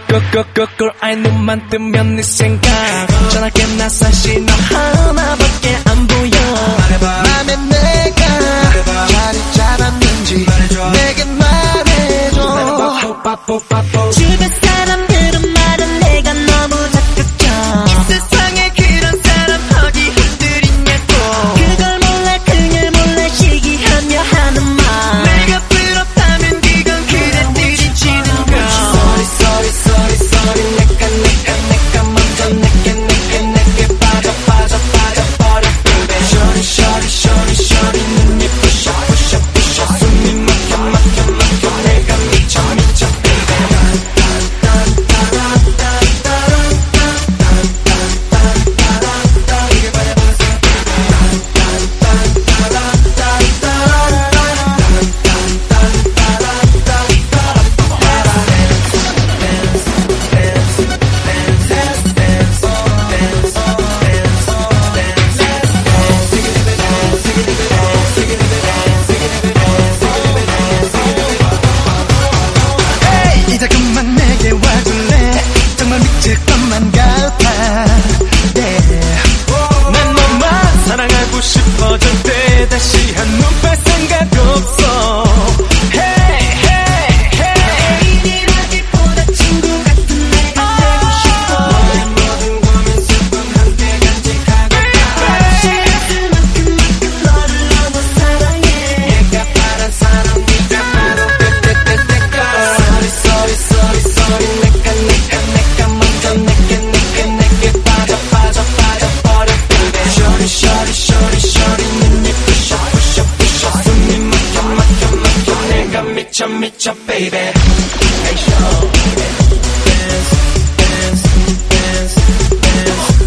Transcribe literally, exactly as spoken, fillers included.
꿀꿀꿀꿀꿀 아이 눈만 뜨면 네 생각 전화기 나 사실 너 하나밖에 안 보여 맘에 내가 자리 잡았는지 내게 말해줘 주변 사람들은 말은 내가 너무 적극적 이 세상에 그런 사람 어디 한둘 있냐고 그걸 몰라 그냥 몰라 시기하며 하는 말 내가 부럽다면 그건 그대들이 지는 거 Sorry sorry sorry sorry 내가 내가 내가 먼저 내게 내게 내게 빠져 빠져 빠져 버려 baby Shorty shorty shorty shorty 눈이 부셔 부셔 부셔 숨이 막혀 막혀 막혀 내가 미쳐 미쳐 이제 그만 내게 와줄래 정말 미칠 것만 같아 yeah. 난 너만 사랑하고 싶어질 때 다시 한 번 뺄 생각 없어 Hey hey hey 애인이라기보다 친구 같은 내가 되고 싶어 너의 모든 고민 슬픔 함께 간직하고 시간 만큼 만큼 너를 너무 사랑해 내가 바란 사람 네가 바로 그때때때가 Sorry sorry sorry sorry 내가 내가 내가 먼저 내게 내게 내게 빠져 빠져 빠져 버려 baby Shorty shorty shorty shorty 눈이 부셔 부셔 부셔 숨이 막혀 막혀 막혀 내가 미쳐 미쳐 baby Hey show dance dance dance dance